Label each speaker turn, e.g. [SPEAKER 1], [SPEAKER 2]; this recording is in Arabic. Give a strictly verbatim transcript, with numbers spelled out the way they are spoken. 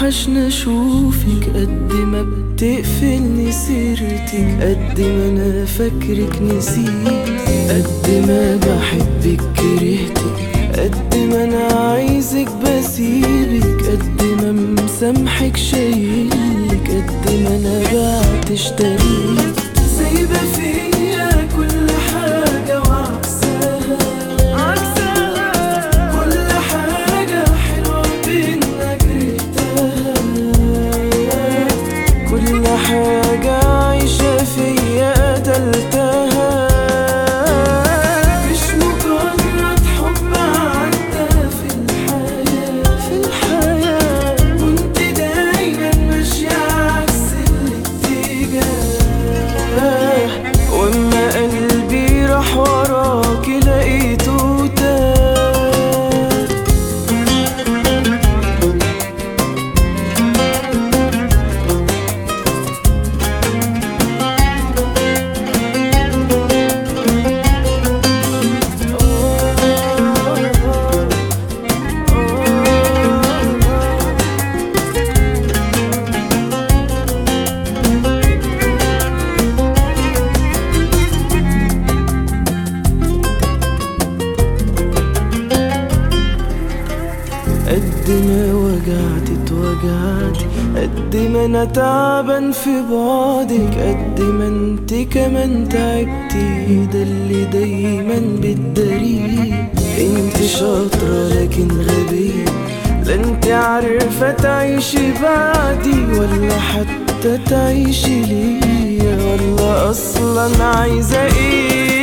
[SPEAKER 1] بيوحشنا اشوفك قد ما بتقفلني سيرتك، قد ما انا فاكرك نسيت، قد ما بحبك كرهتك، قد ما انا عايزك بسيبك، قد ما مسامحك شايلك، قد ما انا بعت اشتريت. سايبة فيا كل حاجة وعكسها عكسها، كل حاجة حلوة بينا كرهتها، كل حاجة عايشة فيا قتلتها. مش مجرد حب عدى في الحياة في الحياة، كنت دايما ماشية عكس الاتجاه، واما قلبي راح وراكي لقيته تاه. قد ما وجعت اتوجعتي، قد ما انا تعبان في بعدك، قد ما انت كمان تعبتي، ده اللي دايما بتداريه. انت شاطرة لكن غبية، لا انت عارفة تعيشي بعدي ولا حتى تعيشي ليا، ولا اصلا عايزة ايه.